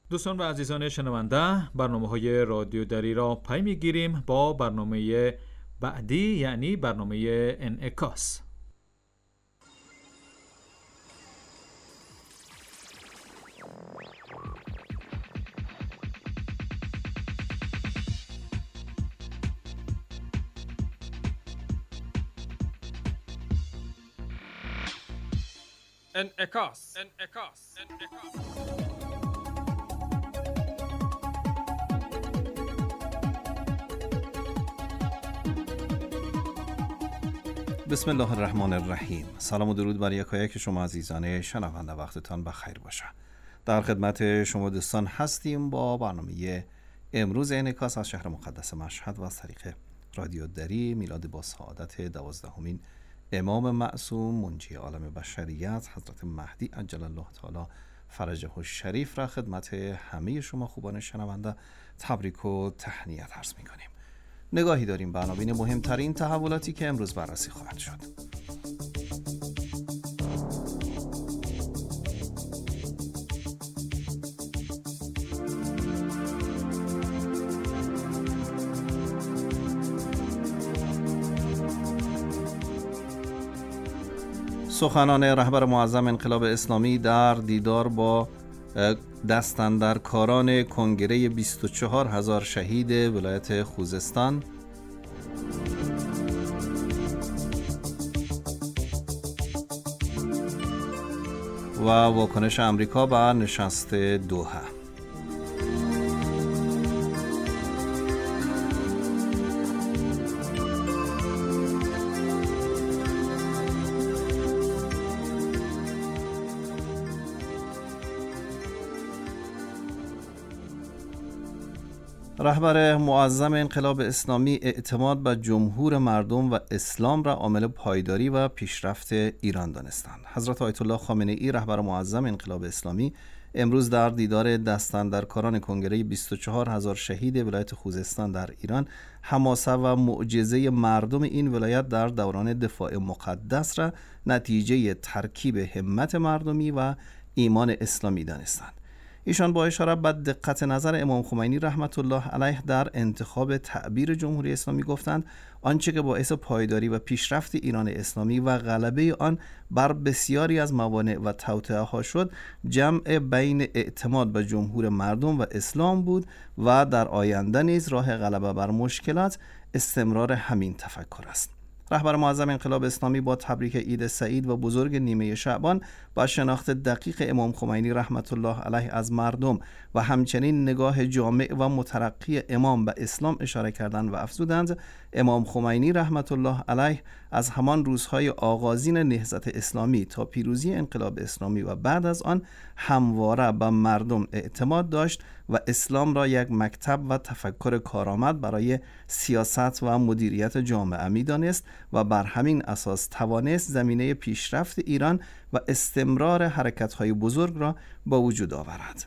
دوستان و عزیزان شنونده، برنامه‌های رادیو دری را پی می‌گیریم با برنامه بعدی، یعنی برنامه انعکاس. انعکاس. بسم الله الرحمن الرحیم. سلام و درود بر یکایک شما عزیزان شنونده، وقتتان بخیر باشه. در خدمت شما دوستان هستیم با برنامه امروز انعکاس از شهر مقدس مشهد و از طریق رادیو دری. میلاد با سعادت 12مین امام معصوم منجی عالم بشریت حضرت مهدی عجل الله تعالی فرجه الشریف را خدمت همه شما خوبان شنونده تبریک و تهنیت عرض می‌کنیم. نگاهی داریم به عناوین مهمترین تحولاتی که امروز بررسی خواهد شد. سخنان رهبر معظم انقلاب اسلامی در دیدار با دستاندرکاران کنگره 24,000 شهید ولایت خوزستان و واکنش امریکا به نشست دوحه. رهبر معظم انقلاب اسلامی اعتماد به جمهور مردم و اسلام را عامل پایداری و پیشرفت ایران دانستند. حضرت آیت الله خامنه ای رهبر معظم انقلاب اسلامی امروز در دیدار دستاندرکاران کنگره 24,000 شهید ولایت خوزستان در ایران حماسه و معجزه مردم این ولایت در دوران دفاع مقدس را نتیجه ترکیب همت مردمی و ایمان اسلامی دانستند. ایشان با اشاره به دقت نظر امام خمینی رحمت الله علیه در انتخاب تعبیر جمهوری اسلامی گفتند آنچه که باعث پایداری و پیشرفت ایران اسلامی و غلبه آن بر بسیاری از موانع و توطئه ها شد، جمع بین اعتماد به جمهور مردم و اسلام بود و در آینده نیز راه غلبه بر مشکلات استمرار همین تفکر است. رهبر معظم انقلاب اسلامی با تبریک عید سعید و بزرگ نیمه شعبان با شناخت دقیق امام خمینی رحمت الله علیه از مردم و همچنین نگاه جامع و مترقی امام به اسلام اشاره کردند و افزودند امام خمینی رحمت الله علیه از همان روزهای آغازین نهضت اسلامی تا پیروزی انقلاب اسلامی و بعد از آن همواره به مردم اعتماد داشت و اسلام را یک مکتب و تفکر کارآمد برای سیاست و مدیریت جامعه می‌دانست و بر همین اساس توانست زمینه پیشرفت ایران و استمرار حرکت‌های بزرگ را با وجود آورد.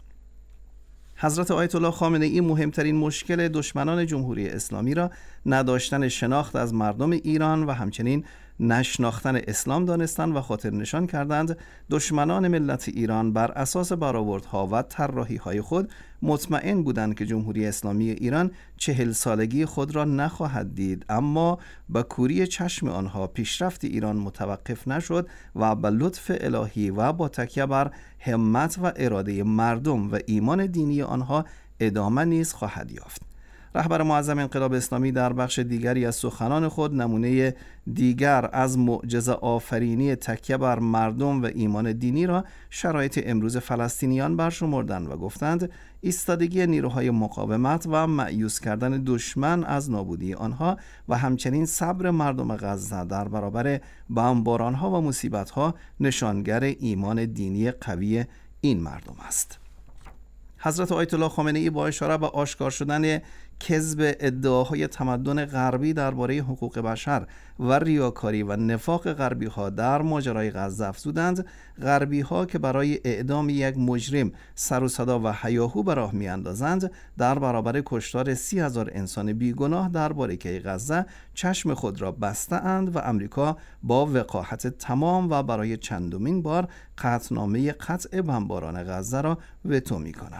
حضرت آیت الله خامنه ای مهمترین مشکل دشمنان جمهوری اسلامی را نداشتن شناخت از مردم ایران و همچنین نشناختن اسلام دانستند و خاطر نشان کردند دشمنان ملت ایران بر اساس برآوردها و طراحی‌های خود مطمئن بودند که جمهوری اسلامی ایران 40 سالگی خود را نخواهد دید، اما با کوری چشم آنها پیشرفت ایران متوقف نشد و به لطف الهی و با تکیه بر همت و اراده مردم و ایمان دینی آنها ادامه نیز خواهد یافت. رهبر معظم انقلاب اسلامی در بخش دیگری از سخنان خود نمونه دیگر از معجزه آفرینی تکیه بر مردم و ایمان دینی را شرایط امروز فلسطینیان برشمردند و گفتند ایستادگی نیروهای مقاومت و مأیوس کردن دشمن از نابودی آنها و همچنین صبر مردم غزه در برابر بمبارانها و مصیبتها نشانگر ایمان دینی قوی این مردم است. حضرت آیت الله خامنه ای با اشاره به آشکار شدن کذب ادعاهای تمدن غربی درباره حقوق بشر و ریاکاری و نفاق غربی ها در ماجرای غزه افزودند غربی ها که برای اعدام یک مجرم سر و صدا و هیاهو به راه میاندازند در برابر کشتار 30,000 انسان بیگناه در باریکه غزه چشم خود را بسته اند و امریکا با وقاحت تمام و برای چندمین بار قطعنامه قطع بمباران غزه را وتو می کند.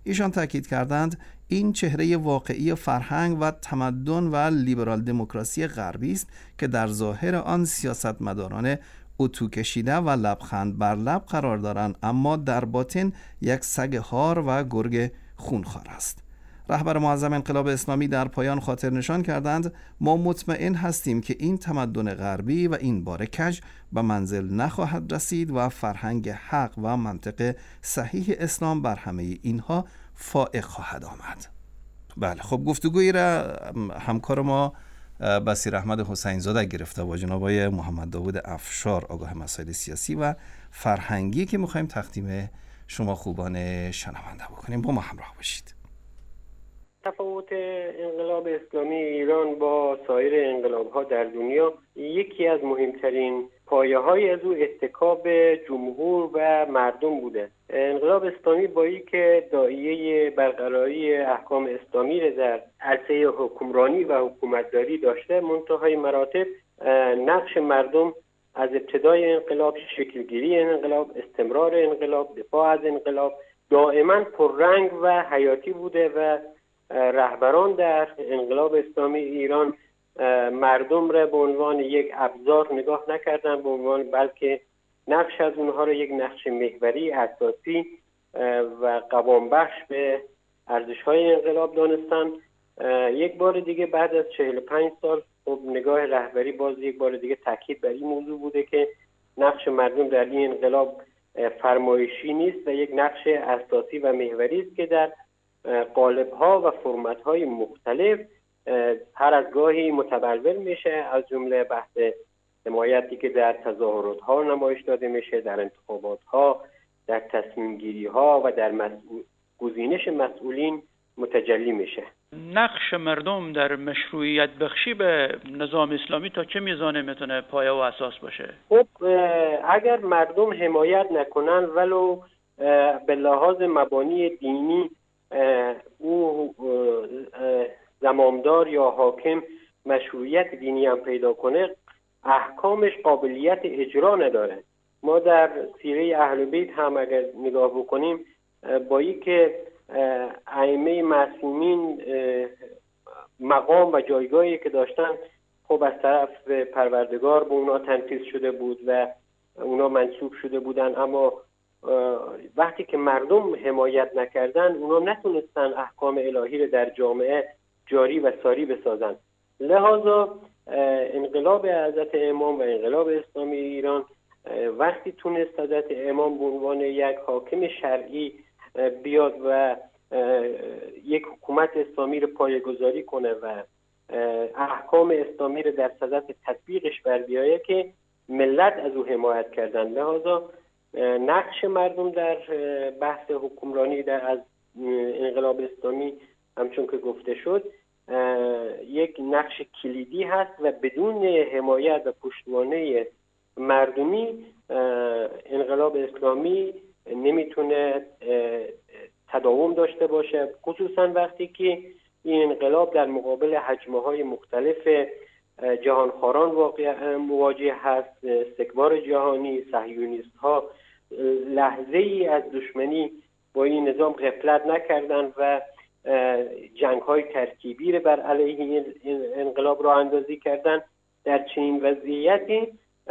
ایشان تاکید کردند این چهره واقعی فرهنگ و تمدن و لیبرال دموکراسی غربی است که در ظاهر آن سیاستمداران اتو کشیده و لبخند بر لب قرار دارند، اما در باطن یک سگ هار و گرگ خونخوار است. رهبر معظم انقلاب اسلامی در پایان خاطر نشان کردند ما مطمئن هستیم که این تمدن غربی و این بار کج به منزل نخواهد رسید و فرهنگ حق و منطق صحیح اسلام بر همه اینها فائق خواهد آمد. بله، خب گفتگویی را همکار ما بصیر احمد حسین زاده گرفته با جناب آقای محمد داوود افشار، آگاه مسائل سیاسی و فرهنگی که می‌خوایم تقدیم شما خوبان شنونده بکنیم. با ما همراه باشید. تفاوت انقلاب اسلامی ایران با سایر انقلاب‌ها در دنیا، یکی از مهمترین پایه‌های از او اتکاب جمهور و مردم بوده. انقلاب اسلامی با اینکه داعیه برقراری احکام اسلامی را در عرصه حکمرانی و حکومتداری داشته، منتهای مراتب نقش مردم از ابتدای انقلاب، شکلگیری انقلاب، استمرار انقلاب، دفاع از انقلاب دائما پررنگ و حیاتی بوده و رهبران در انقلاب اسلامی ایران مردم را به عنوان یک ابزار نگاه نکردن، به عنوان بلکه نقش از اونها را یک نقش محوری اساسی و قوام بخش به ارزش‌های انقلاب دانستن. یک بار دیگه بعد از 45 سال خب نگاه رهبری باز یک بار دیگه تاکید بر این موضوع بوده که نقش مردم در این انقلاب فرمایشی نیست و یک نقش اساسی و محوری است که در قالب‌ها و فرمت‌های مختلف هر از گاهی متبلور میشه، از جمله بحث حمایتی که در تظاهرات‌ها نمایش داده میشه، در انتخابات‌ها، در تصمیم‌گیری‌ها و در گزینش مسئولین متجلی میشه. نقش مردم در مشروعیت بخشی به نظام اسلامی تا چه میزانه میتونه پایه و اساس باشه؟ خب اگر مردم حمایت نکنن ولو به لحاظ مبانی دینی او زمامدار یا حاکم مشروعیت دینی هم پیدا کنه، احکامش قابلیت اجرا نداره. ما در سیره اهل بیت هم اگر نگاه بکنیم با اینکه ائمه معصومین مقام و جایگاهی که داشتن خب از طرف پروردگار به اونا تنفیذ شده بود و اونا منصوب شده بودن، اما وقتی که مردم حمایت نکردن اونا نتونستن احکام الهی رو در جامعه جاری و ساری بسازن. لذا انقلاب حضرت امام و انقلاب اسلامی ایران وقتی تونست حضرت امام به عنوان یک حاکم شرعی بیاد و یک حکومت اسلامی رو پایه‌گذاری کنه و احکام اسلامی رو در صدد تطبیقش بر بیایه که ملت از او حمایت کردن. لذا نقش مردم در بحث حکمرانی در از انقلاب اسلامی همچون که گفته شد یک نقش کلیدی هست و بدون حمایت و پشتوانه مردمی انقلاب اسلامی نمیتونه تداوم داشته باشه، خصوصا وقتی که این انقلاب در مقابل هجمه‌های مختلف جهانخواران مواجه هست. استکبار جهانی، صهیونیست‌ها لحظه‌ای از دشمنی با این نظام غفلت نکردند و جنگ‌های ترکیبی رو بر علیه انقلاب راه اندازی کردند. در چنین وضعیتی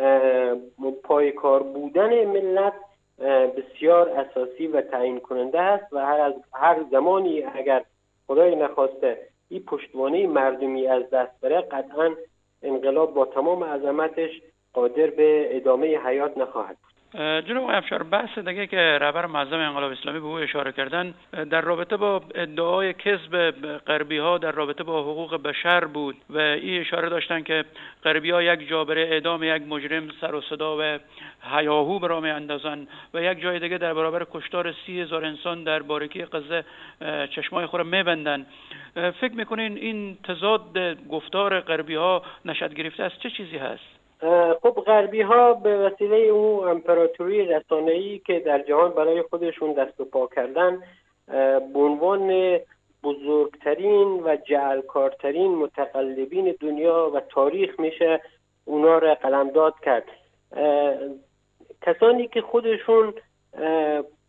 پایکار بودن ملت بسیار اساسی و تعیین کننده است و هر زمانی اگر خدای نخواسته این پشتوانه مردمی از دست بره، قطعا انقلاب با تمام عظمتش قادر به ادامه حیات نخواهد بود. جناب آقای افشار، بحث دیگه که رهبر معظم انقلاب اسلامی به او اشاره کردن در رابطه با ادعای کذب غربی‌ها در رابطه با حقوق بشر بود و این اشاره داشتن که غربی‌ها یک جابره اعدام یک مجرم سر و صدا و هیاهو برام اندازن و یک جای دیگه در برابر کشتار 30,000 انسان در باریکی غزه چشمای خود میبندن. فکر میکنین این تضاد گفتار غربی‌ها نشأت گرفته از چه چیزی هست؟ خب غربی ها به وسیله اون امپراتوری رسانه‌ای که در جهان برای خودشون دست و پا کردن به عنوان بزرگترین و جعلکارترین متقلبین دنیا و تاریخ میشه اونا را قلمداد کرد. کسانی که خودشون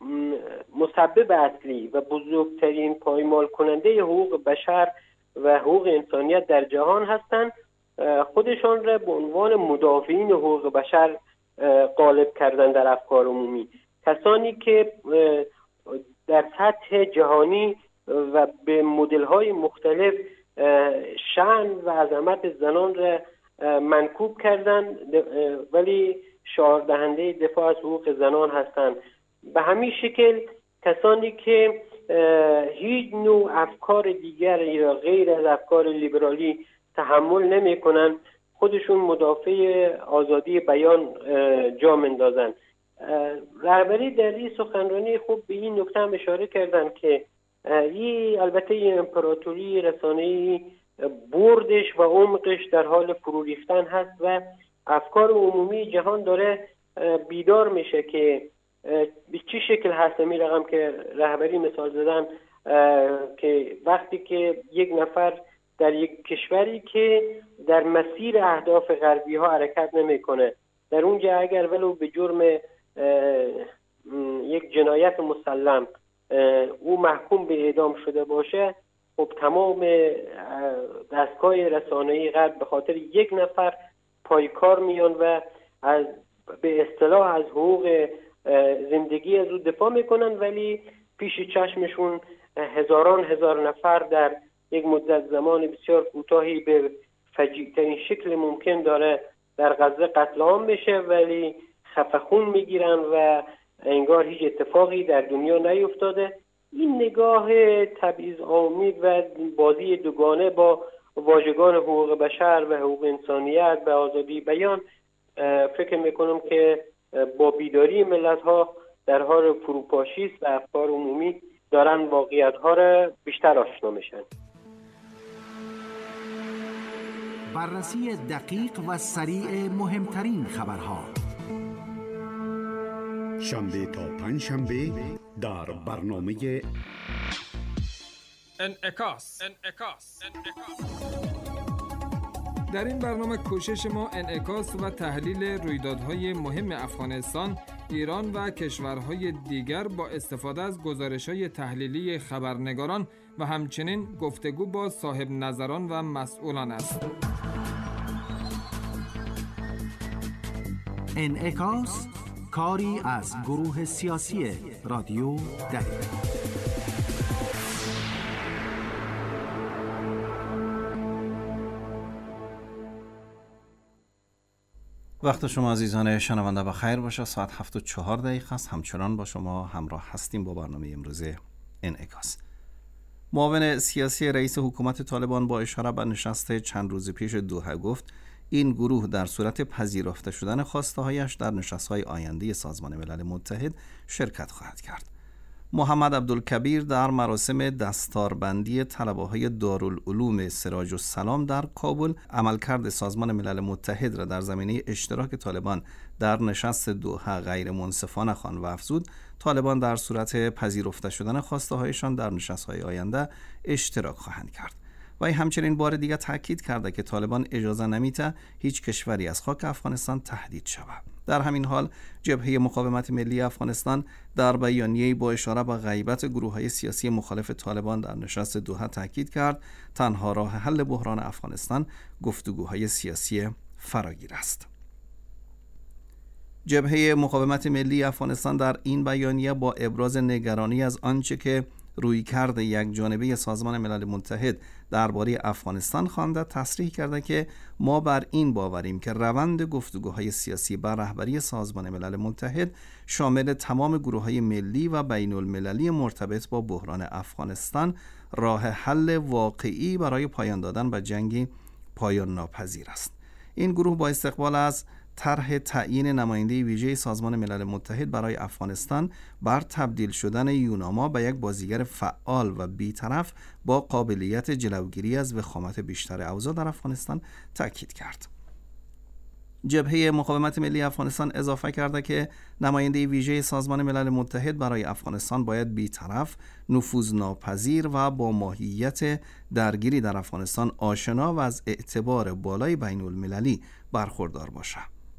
مسبب اصلی و بزرگترین پایمال کننده حقوق بشر و حقوق انسانیت در جهان هستند، خودشان را به عنوان مدافعین حقوق بشر غالب کردن در افکار عمومی. کسانی که در سطح جهانی و به مدل‌های مختلف شأن و عظمت زنان را منکوب کردند ولی شعار دهنده دفاع از حقوق زنان هستند. به همین شکل کسانی که هیچ نوع افکار دیگر یا غیر از افکار لیبرالی تحمل نمی‌کنند، خودشون مدافع آزادی بیان جا میندازند. رهبری در این سخنرانی خوب به این نکته هم اشاره کردند که البته این امپراتوری رسانه‌ای بردش و عمقش در حال فرو ریختن هست و افکار عمومی جهان داره بیدار میشه که به چه شکل هست. این رقم که رهبری مثال زدن که وقتی که یک نفر در یک کشوری که در مسیر اهداف غربی ها حرکت نمیکنه، در اونجا اگر ولو به جرم یک جنایت مسلم او محکوم به اعدام شده باشه، خب تمام دستگاه رسانه‌ای غرب به خاطر یک نفر پایکار میان و به اصطلاح از حقوق زندگی از او دفاع میکنن، ولی پیش چشمشون هزار نفر در یک مدت زمان بسیار کوتاهی به فجیع‌ترین شکل ممکن داره در غزه قتل عام میشه، ولی خفه خون میگیرن و انگار هیچ اتفاقی در دنیا نیفتاده. این نگاه تبعیض‌آمیز و بازی دوگانه با واژگان حقوق بشر و حقوق انسانیت و آزادی بیان فکر میکنم که با بیداری ملت‌ها در حال فروپاشی است و افکار عمومی دارن واقعیت‌ها را بیشتر آشنا میشن. بررسی دقیق و سریع مهمترین خبرها شنبه تا پنجشنبه در برنامه انعکاس. در این برنامه کوشش ما انعکاس و تحلیل رویدادهای مهم افغانستان، ایران و کشورهای دیگر با استفاده از گزارش‌های تحلیلی خبرنگاران و همچنین گفتگو با صاحب نظران و مسئولان است. انعکاس، کاری از گروه سیاسی رادیو دری. وقت شما عزیزان شنونده بخیر باشه. ساعت 7:04 است. همچنان با شما همراه هستیم با برنامه امروز انعکاس. معاون سیاسی رئیس حکومت طالبان با اشاره به نشست چند روز پیش دوحه گفت این گروه در صورت پذیرفته شدن خواسته‌هایش در نشست‌های آینده سازمان ملل متحد شرکت خواهد کرد. محمد عبدالکبیر در مراسم دستاربندی طلبه‌های دارالعلوم سراج السلام در کابل عملکرد سازمان ملل متحد را در زمینه اشتراک طالبان در نشست دوحه غیر منصفانه خواند و افزود طالبان در صورت پذیرفته شدن خواسته‌هایشان در نشست‌های آینده اشتراک خواهند کرد. و همچنین بار دیگر تاکید کرده که طالبان اجازه نمیده هیچ کشوری از خاک افغانستان تهدید شود. در همین حال جبهه مقاومت ملی افغانستان در بیانیه‌ای با اشاره به غیبت گروه‌های سیاسی مخالف طالبان در نشست دوحه تاکید کرد تنها راه حل بحران افغانستان گفتگوهای سیاسی فراگیر است. جبهه مقاومت ملی افغانستان در این بیانیه با ابراز نگرانی از آنچه که رویکرد یک جانبه سازمان ملل متحد درباره افغانستان خوانده تصریح کرده که ما بر این باوریم که روند گفتگوهای سیاسی بر رهبری سازمان ملل متحد شامل تمام گروه‌های ملی و بین المللی مرتبط با بحران افغانستان راه حل واقعی برای پایان دادن به جنگی پایان ناپذیر است. این گروه با استقبال از طرح تعیین نماینده ویژه سازمان ملل متحد برای افغانستان بر تبدیل شدن یوناما به یک بازیگر فعال و بی‌طرف با قابلیت جلوگیری از وخامت بیشتر اوضاع در افغانستان تاکید کرد. جبهه مقاومت ملی افغانستان اضافه کرده که نماینده ویژه سازمان ملل متحد برای افغانستان باید بی‌طرف، نفوذناپذیر و با ماهیت درگیری در افغانستان آشنا و از اعتبار بالای بین المللی برخوردار باشد.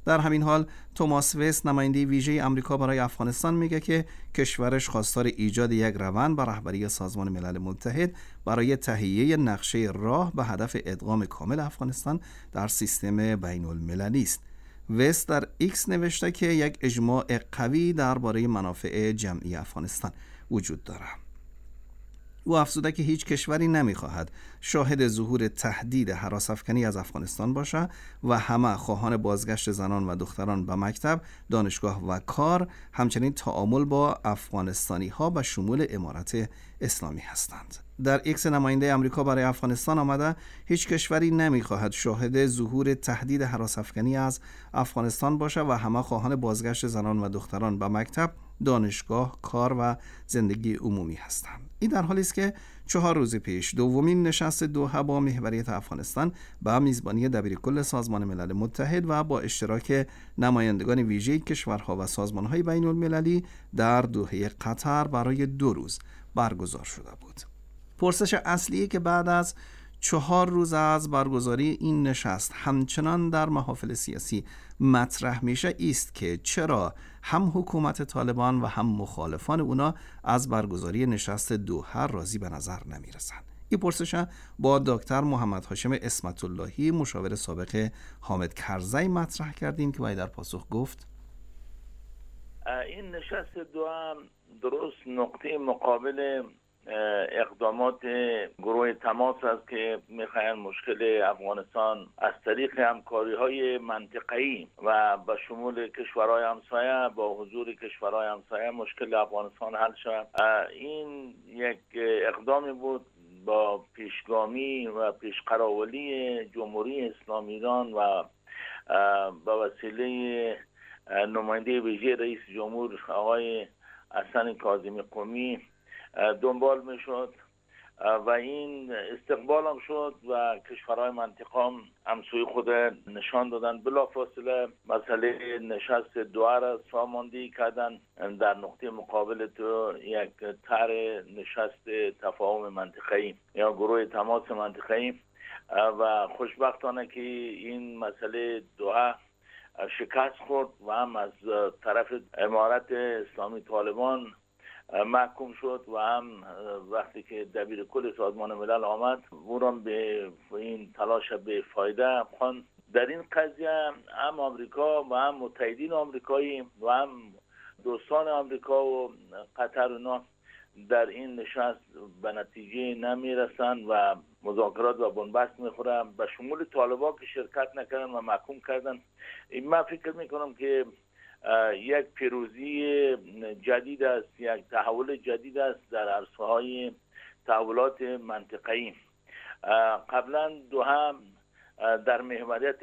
در همین حال توماس وست، نماینده ویژه آمریکا برای افغانستان، میگه که کشورش خواستار ایجاد یک روند به رهبری سازمان ملل متحد برای تهیه نقشه راه به هدف ادغام کامل افغانستان در سیستم بین المللی است. وست در ایکس نوشته که یک اجماع قوی درباره منافع جمعی افغانستان وجود دارد. او افزوده که هیچ کشوری نمیخواهد شاهد ظهور تهدید هراس‌افکنی از افغانستان باشد و همه خواهان بازگشت زنان و دختران به مکتب، دانشگاه و کار، همچنین تعامل با افغانستانی ها به شمول امارت اسلامی هستند. در ایکس نماینده آمریکا برای افغانستان آمده هیچ کشوری نمیخواهد شاهد ظهور تهدید هراس‌افکنی از افغانستان باشد و همه خواهان بازگشت زنان و دختران به مکتب، دانشگاه، کار و زندگی عمومی هستند. این در حالی است که 4 روز پیش دومین نشست دوحه با محوریت افغانستان به میزبانی دبیرکل سازمان ملل متحد و با اشتراک نمایندگان ویژه کشورها و سازمان‌های بین المللی در دوحه قطر برای 2 روز برگزار شده بود. پرسش اصلی که بعد از 4 روز از برگزاری این نشست همچنان در محافل سیاسی مطرح میشه است که چرا هم حکومت طالبان و هم مخالفان اونا از برگزاری نشست دوحه راضی به نظر نمیرسند. این پرسش با دکتر محمد هاشم اسمت اللهی، مشاور سابق حامد کرزی مطرح کردیم که باید در پاسخ گفت این نشست دوحه درست نقطه مقابل اقدامات گروه تماس است که میخواهند مشکل افغانستان از طریق همکاری‌های منطقه‌ای و به شمول کشورهای همسایه با حضور کشورهای همسایه مشکل افغانستان حل شود. این یک اقدامی بود با پیشگامی و پیشقراولی جمهوری اسلامی ایران و به وسیله نماینده ویژه رئیس جمهور آقای حسن کاظمی قمی دنبال میشد و این استقبال هم شد و کشورهای منطقه هم همسوی خود نشان دادن. بلافاصله مسئله نشست دوحه را ساماندهی کردن در نقطه مقابل تو یک طرح نشست تفاهم منطقه‌ای یا گروه تماس منطقه‌ای و خوشبختانه که این مسئله دوحه شکست خورد و هم از طرف امارت اسلامی طالبان محکوم شد و هم وقتی که دبیرکل سازمان ملل آمد اونم به این تلاش به فایده خواند. در این قضیه هم آمریکا و هم متحدین آمریکایی و هم دوستان آمریکا و قطر اونا در این نشست به نتیجه نمیرسن و مذاکرات و بنبست میخورن به شمول طالبان که شرکت نکردن و محکوم کردن. من فکر میکنم که یک پیروزی جدید است، یک تحول جدید است در عرصه‌های تحولات منطقه‌ای. قبلا دوحه در محوریت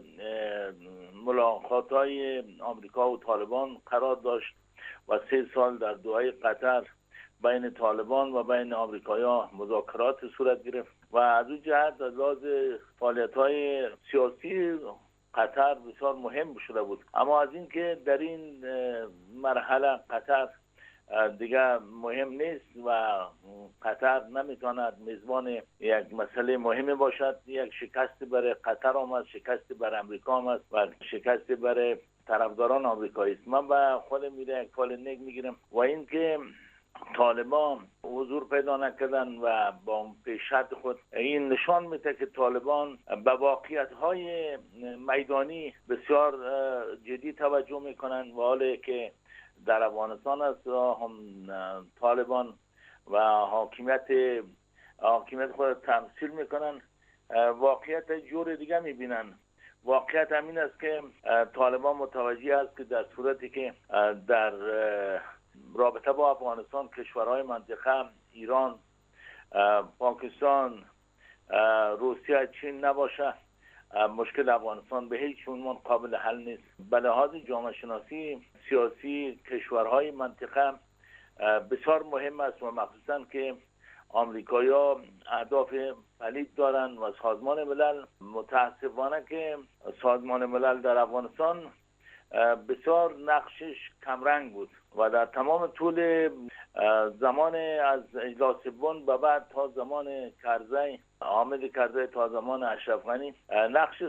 ملاقات‌های آمریکا و طالبان قرار داشت و 3 سال در دوحه قطر بین طالبان و بین آمریکایی‌ها مذاکرات صورت گرفت و از اون جهت از لحاظ فعالیت‌های سیاسی قطر بسیار مهم شده بود. اما از این که در این مرحله قطر دیگر مهم نیست و قطر نمیتواند میزبان یک مسئله مهم باشد، یک شکست برای قطر آمد، شکست برای امریکا آمد و شکست برای طرفداران آمریکایی است. من به خودم یک فال نیک میگیرم و این که طالبان حضور پیدا نکردن و با پیشرفت خود این نشان میده که طالبان به واقعیت‌های میدانی بسیار جدی توجه میکنن و حالی که در افغانستان است هم طالبان و حاکمیت خود تمثیل میکنن، واقعیت جور دیگه میبینن. واقعیت همین است که طالبان متوجه است که در صورتی که در رابطه با افغانستان کشورهای منطقه ایران، پاکستان، روسیه، چین نباشه، مشکل افغانستان به هیچ عنوان قابل حل نیست. به لحاظ جامعه شناسی سیاسی کشورهای منطقه بسیار مهم است و مخصوصا که آمریکایی‌ها اهداف پلید دارن و سازمان ملل متاسفانه که سازمان ملل در افغانستان بسیار نقشش کمرنگ بود و در تمام طول زمان از اجلاس بن و بعد تا زمان کرزی، حامد کرزی تا زمان اشرف غنی، نقش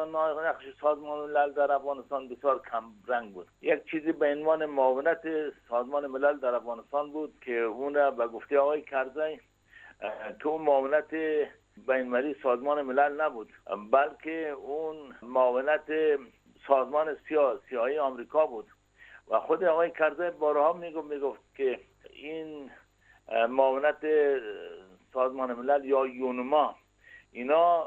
سازمان ملل در افغانستان بسیار کم رنگ بود. یک چیزی به عنوان معاونت سازمان ملل در افغانستان بود که اون به گفته آقای کرزی که اون معاونت بین‌المللی سازمان ملل نبود، بلکه اون معاونت سازمان سیاسی آمریکا بود. و خود آقای کرزی بارها میگفت که این معاونت سازمان ملل یا یونما، اینا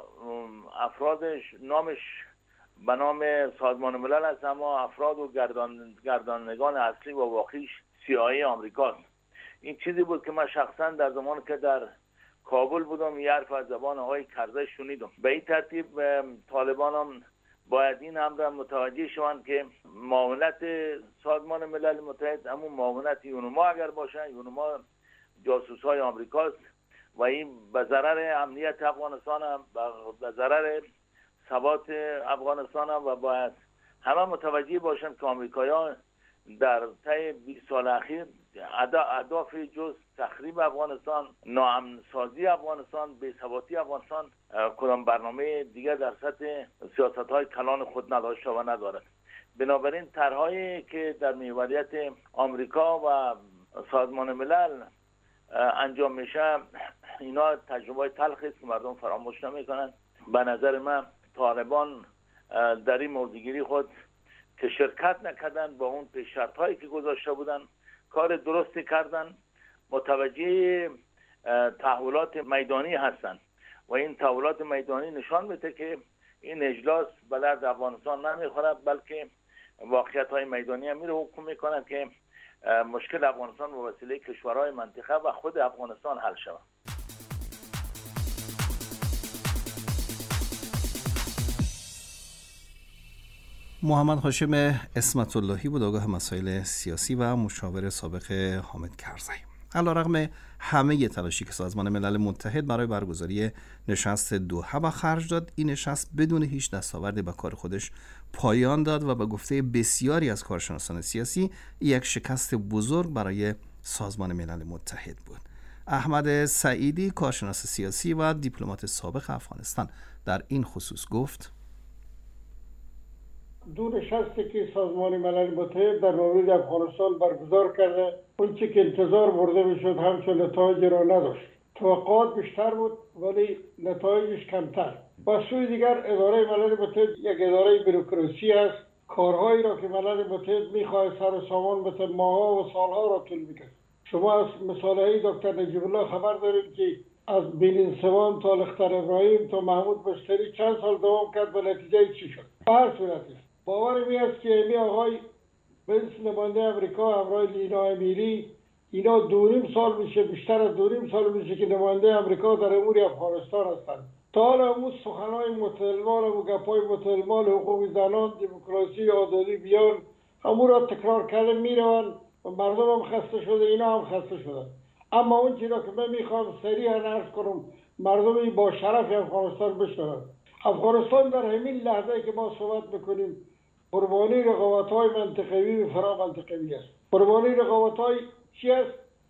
افرادش نامش به نام سازمان ملل است، اما افراد و گردانندگان اصلی و واقعیش CIA آمریکاست. این چیزی بود که من شخصا در زمانی که در کابل بودم یه حرف از زبان آقای کرزی شنیدم. به این ترتیب طالبان هم باید این امر متوجه شوند که معاونت سازمان ملل متحد همون معاونت یونما اگر باشه، یونما جاسوس‌های آمریکاست و این به ضرر امنیت افغانستان هم، به ضرر ثبات افغانستان هم و باید همه متوجه باشند که آمریکایی‌ها در طی 20 سال اخیر اهداف جز تخریب افغانستان، ناامن‌سازی افغانستان، بی‌ثباتی افغانستان کدام برنامه دیگر در سطح سیاست‌های کلان خود نداشته و ندارد. بنابراین طرح‌هایی که در محوریت آمریکا و سازمان ملل انجام میشه، اینا تجربه تلخی است که مردم فراموش نمی‌کنند. به نظر من طالبان در این موضوعگیری خود که شرکت نکردن با اون پیش شرط‌هایی که گذاشته بودن کار درستی کردن، متوجه تحولات میدانی هستند و این تحولات میدانی نشان میده که این اجلاس به درد افغانستان نمیخورد، بلکه واقعیت‌های میدانی هم میره حکم میکنه که مشکل افغانستان به وسیله کشورهای منطقه و خود افغانستان حل شود. محمد هاشم اسمت اللهی بود، آگاه مسائل سیاسی و مشاور سابق حامد کرزی. علیرغم همه تلاشی که سازمان ملل متحد برای برگزاری نشست دوحه به خرج داد، این نشست بدون هیچ دستاوردی به کار خودش پایان داد و به گفته بسیاری از کارشناسان سیاسی یک شکست بزرگ برای سازمان ملل متحد بود. احمد سعیدی، کارشناس سیاسی و دیپلمات سابق افغانستان، در این خصوص گفت: دو نشستی که سازمان ملل متحد در مورد افغانستان برگزار کرده، اون چی که انتظار برده میشد همچون نتایج را نداشت. توقعات بیشتر بود ولی نتایجش کمتر. و سوی دیگر اداره ملل متحد یک اداره بروکراسی است. کارهایی را که ملل متحد میخواد سر و سامان بده ماها و سالها را طول میکشه. شما از مثالهای دکتر نجیب الله خبر دارید که از بیلین سوان تا لختر ابراهیم تا محمود بشتری چند سال دوام کرد و نتیجه چی شد؟ به هر صورت باور می است که امی آقای بنس نماینده امریکا همراه لینا امیری، اینا 2.5 سال میشه، بیشتر از 2.5 سال میشه که نماینده امریکا در امور افغانستان هستند. تا حالا همون سخنهای متلمال و گپای متلمال حقوق زنان، دموکراسی، آزادی بیان همون را تکرار کرده میروند و مردم هم خسته شده، اینا هم خسته شده. اما اون چیزی که من میخوام سریعا عرض کنم مردمی با شرف افغانستان بشنوند. افغانستان در همین لحظه که ما صحبت میکنیم قربانی رقابت‌های منطقوی و فرامنطقوی است. قربانی رقابت‌های چی است؟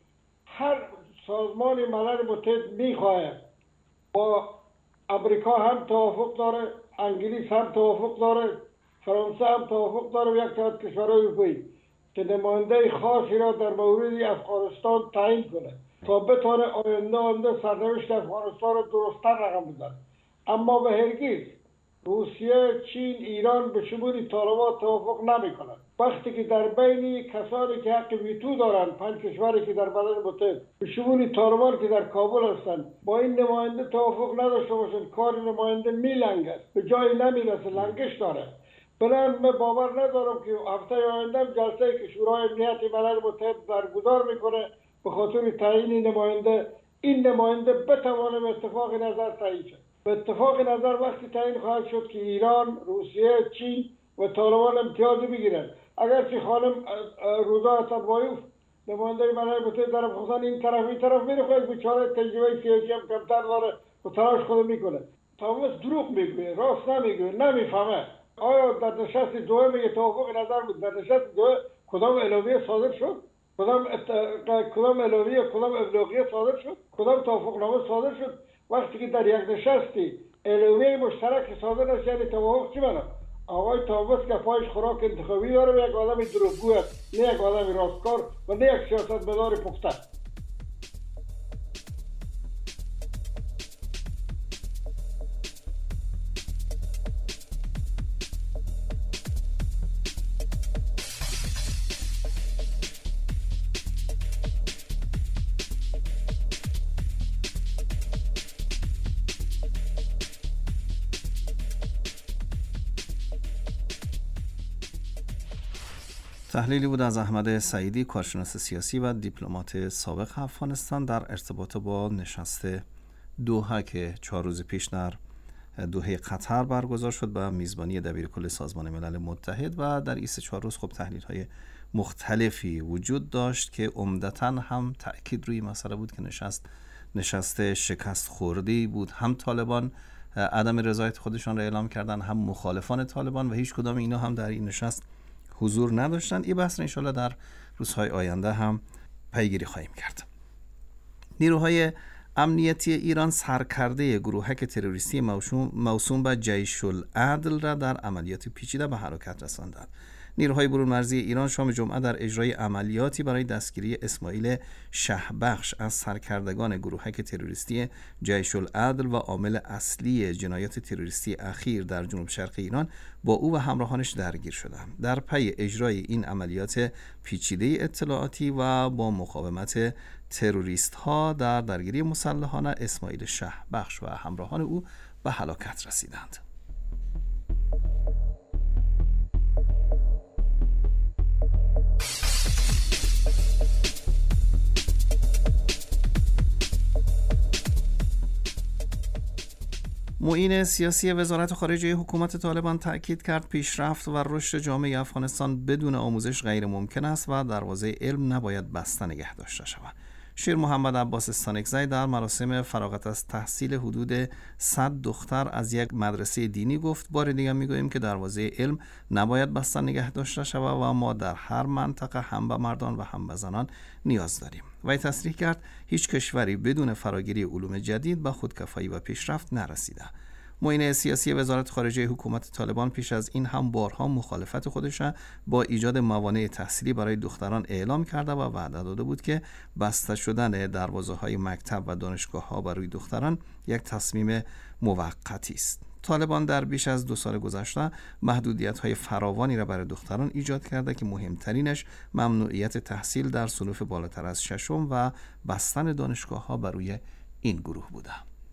هر سازمان ملل متحد می‌خواهد با امریکا هم توافق داره، انگلیس هم توافق داره، فرانسه هم توافق داره و یک تعداد کشورهای اروپایی که نماینده خاصی را در مورد افغانستان تعیین کنه تا بتونه آینده سرنوشت افغانستان را درست‌تر رقم بزنه. اما به هرگز روسیه، چین، ایران به شمول طالبان توافق نمی‌کنند. وقتی که در بین کسانی که حق ویتو دارند، 5 کشوری که در ملل متحد به شمول طالبان که در کابل هستند، با این نماینده توافق نداشته باشند، کار نماینده میلنگد، به جای نمیرسه، لنگش داره. بنابراین من باور ندارم که هفته آینده جلسه که شورای امنیت ملل متحد برگزار میکنه به خاطر تعیین نماینده، این نماینده بتوانه به اتفاق نظر تعیین شد. به اتفاق نظر وقتی تعیین خواهد شد که ایران، روسیه، چین و طالبان امتیاز بگیرند. اگرچه خانم روزا اسدبایوف نماینده ملل متحد در افغانستان این طرف میره، خود بیچاره تجربه سیاسی هم کمتر داره و تلاش خود میکنه. تمام دروغ میگه، راست نمیگه، نمیفهمه. آیا در نشست دوحه میگه توافق نظر بود؟ در نشست دوحه کدام اعلامیه صادر شد؟ کدام اعلامیه، کدام ابلاغیه صادر شد، کدام توافقنامه صادر شد. وقتی که در یک نشستی اعلامیه مشترک صادر نشه، یعنی توافق چی معنی؟ آقای طابس که پایش خوراک انتخابی داره، یک آدم دروغگو است، نه یک آدم راستکار و نه یک سیاستمدار پخته. تحلیلی بود از احمد سعیدی، کارشناس سیاسی و دیپلمات سابق افغانستان در ارتباط با نشست دوحه که 4 روز پیش در دوحه قطر برگزار شد به میزبانی دبیرکل سازمان ملل متحد. و در این 4 روز خب تحلیل‌های مختلفی وجود داشت که عمدتاً هم تأکید روی مسئله بود که نشست شکست خورده‌ای بود. هم طالبان عدم رضایت خودشان را اعلام کردن، هم مخالفان طالبان، و هیچ کدام اینا هم در این نشست حضور نداشتن. این بحث انشاءالله در روزهای آینده هم پیگیری خواهیم کرد. نیروهای امنیتی ایران سرکرده گروهک تروریستی موسوم به جیش العدل را در عملیات پیچیده به حرکت رساندند. نیروهای برون مرزی ایران شام جمعه در اجرای عملیاتی برای دستگیری اسماعیل شهبخش از سرکردگان گروهک تروریستی جیش العدل و عامل اصلی جنایات تروریستی اخیر در جنوب شرق ایران با او و همراهانش درگیر شدند. در پی اجرای این عملیات پیچیده اطلاعاتی و با مقاومت تروریست ها در درگیری مسلحانه، اسماعیل شهبخش و همراهان او به هلاکت رسیدند. معین سیاسی وزارت خارجه حکومت طالبان تأکید کرد پیشرفت و رشد جامعه افغانستان بدون آموزش غیر ممکن است و دروازه علم نباید بسته نگه داشته شود. شیر محمد عباس استانکزی در مراسم فراغت از تحصیل حدود 100 دختر از یک مدرسه دینی گفت: بار دیگر میگوییم که دروازه علم نباید بسته نگه داشته شود و ما در هر منطقه هم به مردان و هم به زنان نیاز داریم. وی تصریح کرد هیچ کشوری بدون فراگیری علوم جدید به خودکفایی و پیشرفت نرسیده. معین سیاسی وزارت خارجه حکومت طالبان پیش از این هم بارها مخالفت خودش با ایجاد موانع تحصیلی برای دختران اعلام کرده و وعده داده بود که بسته شدن دروازه‌های مکتب و دانشگاه‌ها برای دختران یک تصمیم موقتی است. طالبان در بیش از 2 سال گذشته محدودیت‌های فراوانی را برای دختران ایجاد کرده که مهمترینش ممنوعیت تحصیل در صنوف بالاتر از 6 و بستن دانشگاه‌ها برای این گروه بوده.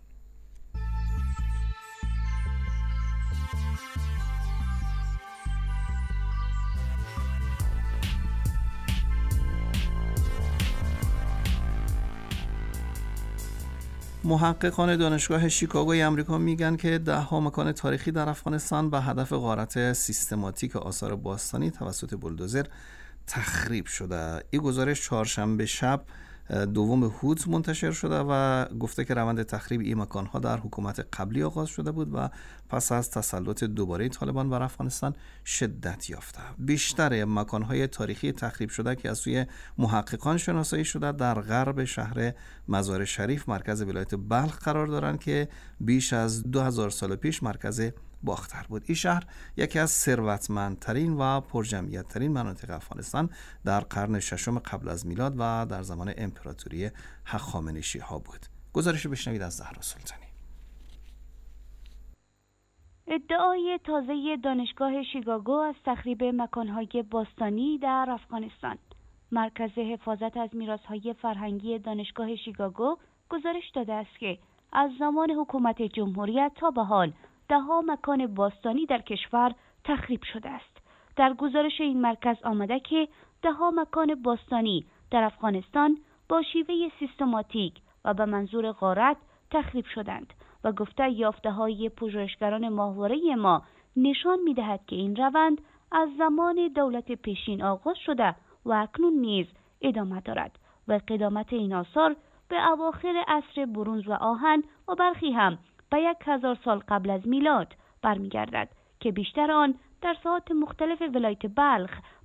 محققان دانشگاه شیکاگوی آمریکا میگن که 10 مکان تاریخی در افغانستان به هدف غارت سیستماتیک آثار باستانی توسط بولدوزر تخریب شده. این گزارش چهارشنبه شب 2 هوت منتشر شده و گفته که روند تخریب این مکانها در حکومت قبلی آغاز شده بود و پس از تسلط دوباره طالبان بر افغانستان شدت یافته. بیشتر مکانهای تاریخی تخریب شده که از سوی محققان شناسایی شده در غرب شهر مزار شریف مرکز ولایت بلخ قرار دارند که بیش از 2000 سال پیش مرکز باختر بود. این شهر یکی از ثروتمندترین و پرجمعیت‌ترین مناطق افغانستان در قرن 6 قبل از میلاد و در زمان امپراتوری هخامنشی‌ها بود. گزارش بشنوید از زهرا سلطانی. ادعای تازه دانشگاه شیکاگو از تخریب مکان‌های باستانی در افغانستان. مرکز حفاظت از میراث‌های فرهنگی دانشگاه شیکاگو گزارش داده است که از زمان حکومت جمهوریت تا به حال 10 مکان باستانی در کشور تخریب شده است. در گزارش این مرکز آمده که 10 مکان باستانی در افغانستان با شیوه سیستماتیک و به منظور غارت تخریب شدند و گفته یافته‌های پژوهشگران ماهواره ما نشان می‌دهد که این روند از زمان دولت پیشین آغاز شده و اکنون نیز ادامه دارد و قدامت این آثار به اواخر عصر برنز و آهن و برخی هم به 1000 سال قبل از میلاد برمیگردد که بیشتر آن در ساحات مختلف ولایت بلخ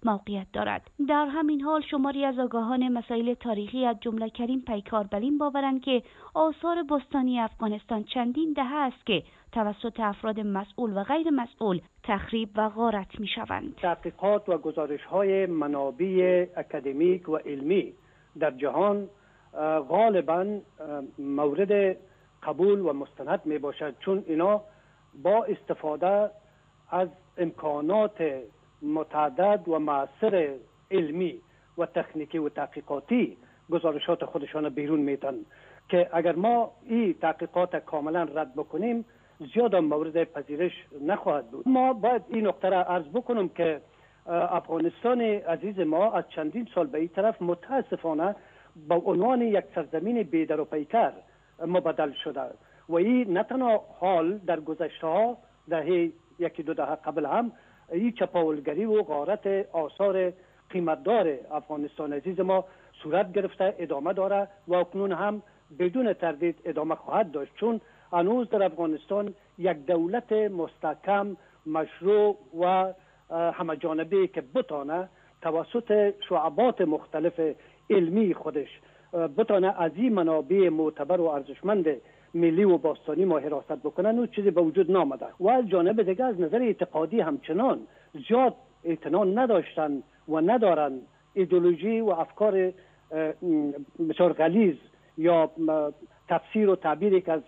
موقعیت دارد. در همین حال شماری از آگاهان مسائل تاریخی از جمله کریم پیکار بر این باورند که آثار باستانی افغانستان چندین دهه است که توسط افراد مسئول و غیر مسئول تخریب و غارت می شوند. تحقیقات و گزارش‌های منابع اکادمیک و علمی در جهان غالباً مورد قبول و مستند می باشد، چون اینا با استفاده از امکانات متعدد و مؤثر علمی و تکنیکی و تحقیقاتی گزارشات خودشان بیرون میتن که اگر ما این تحقیقات کاملا رد بکنیم زیاد مورد پذیرش نخواهد بود. ما باید این نکته را عرض بکنم که افغانستان عزیز ما از چندین سال به این طرف متاسفانه با عنوان یک سرزمین بیدر و پیکر مبدل شده و این نه تنها حال در گذشته ها دهه یکی دو دهه قبل هم این چپاولگری و غارت آثار قیمتدار افغانستان عزیز ما صورت گرفته ادامه داره و اکنون هم بدون تردید ادامه خواهد داشت، چون هنوز در افغانستان یک دولت مستحکم مشروع و همه جانبه که بتانه توسط شعبات مختلف علمی خودش بتانه از این منابع معتبر و ارزشمند ملی و باستانی ما حراست بکنن و چیزی به وجود نامده. و از جانب دیگه از نظر اعتقادی همچنان زیاد اعتنا نداشتن و ندارن ایدئولوژی و افکار بسیار غلیظ یا تفسیر و تعبیری که از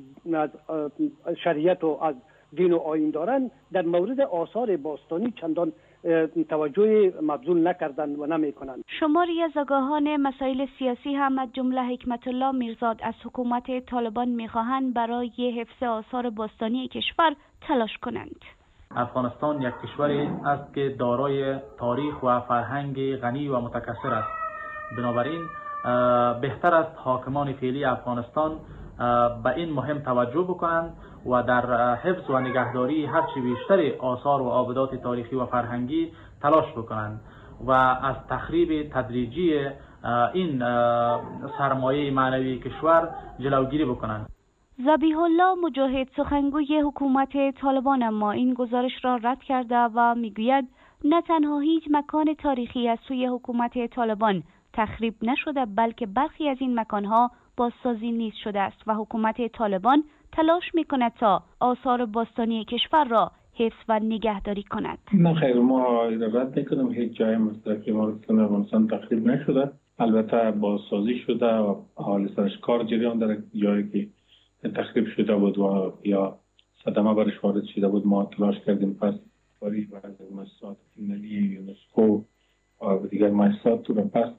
شریعت و از دین و آیین دارن در مورد آثار باستانی چندان توجه مبذول نکردن و نمیکنن. شماری از آگاهان مسائل سیاسی هم از جمله حکمت الله میرزاد از حکومت طالبان میخواهند برای حفظ آثار باستانی کشور تلاش کنند. افغانستان یک کشوری است که دارای تاریخ و فرهنگ غنی و متکثر است. بنابراین بهتر است حاکمان فعلی افغانستان به این مهم توجه بکنند و در حفظ و نگهداری هرچی بیشتر آثار و آبدات تاریخی و فرهنگی تلاش بکنند و از تخریب تدریجی این سرمایه معنوی کشور جلوگیری بکنند. ذبیح الله مجاهد سخنگوی حکومت طالبان اما این گزارش را رد کرده و میگوید نه تنها هیچ مکان تاریخی از سوی حکومت طالبان تخریب نشده بلکه برخی از این مکانها بازسازی نیز شده است و حکومت طالبان تلاش میکند تا آثار باستانی کشور را حفظ و نگهداری کند. نه خیر، ما رد میکنم هیچ جای مشترک افغانستان افغانستان تخریب نشده، البته بازسازی شده و حال سرش کار جریان در جایی که تخریب شده بود و یا صدمه برش وارد شده بود ما تلاش کردیم پس باری بعد مؤسسات ملی یونسکو و دیگر مؤسسات رو پس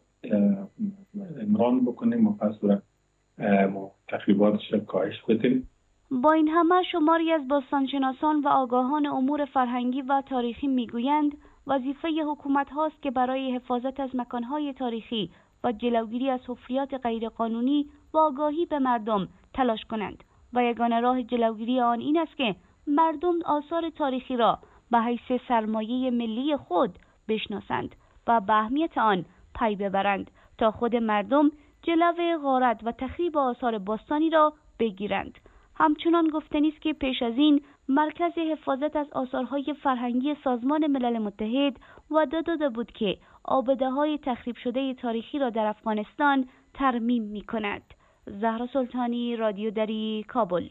امران بکنیم و پس رو تخریباتش کاهش بدیم. با این همه شماری از باستانشناسان و آگاهان امور فرهنگی و تاریخی میگویند وظیفه حکومت هاست که برای حفاظت از مکانهای تاریخی و جلوگیری از حفریات غیرقانونی و آگاهی به مردم تلاش کنند و یگانه راه جلوگیری آن این است که مردم آثار تاریخی را به حیث سرمایه ملی خود بشناسند و به اهمیت آن پی ببرند تا خود مردم جلوه غارت و تخریب آثار باستانی را بگیرند. همچنان گفتنی است که پیش از این مرکز حفاظت از آثارهای فرهنگی سازمان ملل متحد وعده داده بود که آبده‌های تخریب شده تاریخی را در افغانستان ترمیم می‌کند. زهرا سلطانی، رادیو دری، کابل.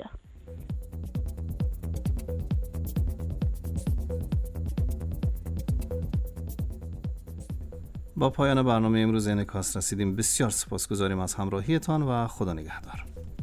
با پایان برنامه امروز انعکاس رسیدیم. بسیار سپاسگزاریم از همراهیتان و خدا نگهدار.